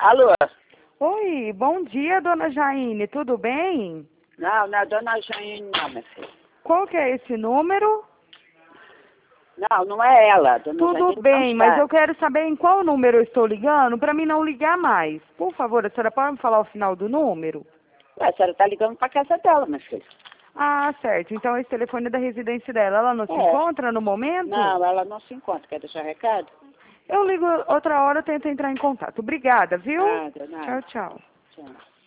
Alô? Oi, bom dia, dona Jaine, tudo bem? Não, não é dona Jane, não, minha filha. Qual que é esse número? Não, não é ela. Dona Tudo Janine bem, não mas está. eu quero saber em qual número eu estou ligando para mim não ligar mais. Por favor, a senhora pode me falar o final do número? Ué, a senhora está ligando para casa dela, minha filha. Ah, certo. Então esse telefone é da residência dela. Ela não se É. encontra no momento? Não, ela não se encontra. Quer deixar recado? Eu ligo outra hora, eu tento entrar em contato. Obrigada, viu? Nada, nada. Tchau, tchau. Tchau.